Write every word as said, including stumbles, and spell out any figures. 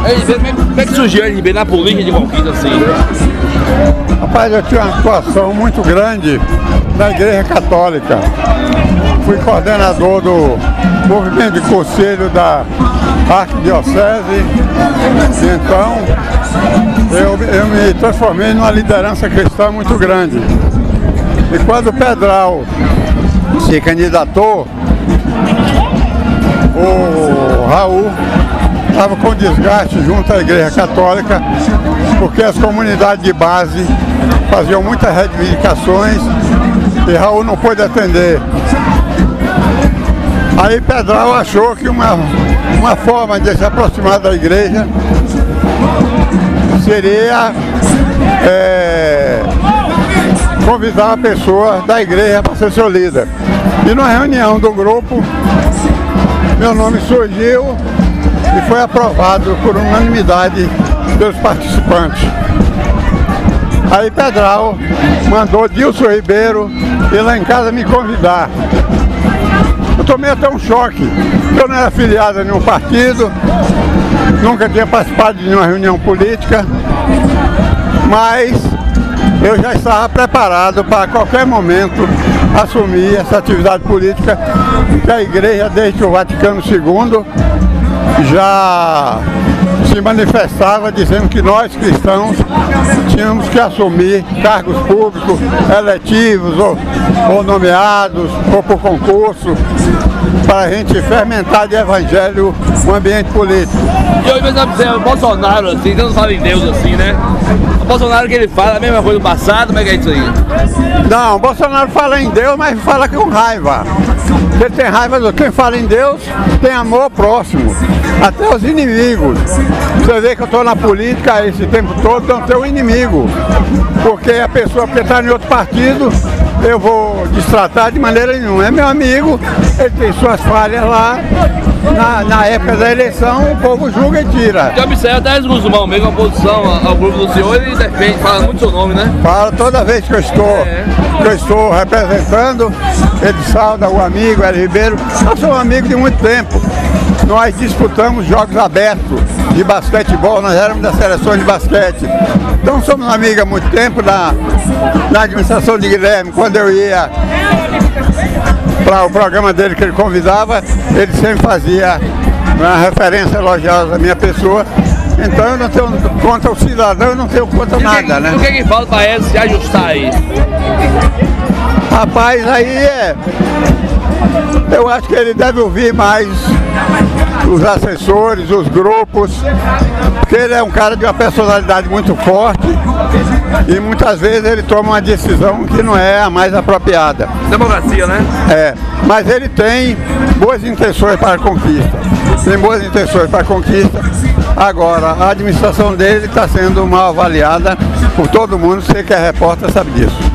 Como é que surgiu a R B na política de Conquista assim? Rapaz, eu tinha uma atuação muito grande na Igreja Católica. Fui coordenador do movimento de conselho da Arquidiocese. Então, eu, eu me transformei numa liderança cristã muito grande. E quando o Pedral se candidatou, o Raul estava com desgaste junto à Igreja Católica, porque as comunidades de base faziam muitas reivindicações e Raul não pôde atender. Aí Pedral achou que uma, uma forma de se aproximar da igreja seria é, convidar a pessoa da igreja para ser seu líder. E numa reunião do grupo, meu nome surgiu e foi aprovado por unanimidade pelos participantes. Aí Pedral mandou Dilson Ribeiro ir lá em casa me convidar. Eu tomei até um choque. Eu não era afiliado a nenhum partido, nunca tinha participado de nenhuma reunião política, mas eu já estava preparado para a qualquer momento assumir essa atividade política que a igreja, desde o Vaticano segundo, já se manifestava dizendo que nós cristãos tínhamos que assumir cargos públicos, eletivos ou, ou nomeados, ou por concurso, para a gente fermentar de evangelho o ambiente político. E hoje mesmo o Bolsonaro, assim, você não fala em Deus assim, né? O Bolsonaro que ele fala a mesma coisa do passado, como é que é isso aí? Não, o Bolsonaro fala em Deus, mas fala com raiva. Ele tem raiva do quem fala em Deus, tem amor ao próximo, até os inimigos. Você vê que eu estou na política esse tempo todo, não tenho um inimigo. Porque a pessoa que está em outro partido, eu vou destratar de maneira nenhuma. É meu amigo, ele tem suas falhas lá. Na, na época da eleição, o povo julga e tira. Eu observo até o Guzmão, mesmo a oposição ao grupo do senhor, ele defende, fala muito seu nome, né? Fala toda vez que eu estou, é. que eu estou representando, ele sauda o amigo, Hélio Ribeiro. Eu sou um amigo de muito tempo. Nós disputamos jogos abertos de basquetebol, nós éramos das seleções de basquete. Então somos amigos há muito tempo na, na administração de Guilherme, quando eu ia para o programa dele que ele convidava, ele sempre fazia uma referência elogiosa à minha pessoa. Então eu não tenho contra o cidadão, eu não tenho contra nada, né? O que é que falta para ele se ajustar aí? Rapaz, aí é... Eu acho que ele deve ouvir mais os assessores, os grupos, porque ele é um cara de uma personalidade muito forte e muitas vezes ele toma uma decisão que não é a mais apropriada. Democracia, né? É, mas ele tem boas intenções para a conquista, tem boas intenções para a conquista. Agora, a administração dele está sendo mal avaliada por todo mundo, você que é repórter sabe disso.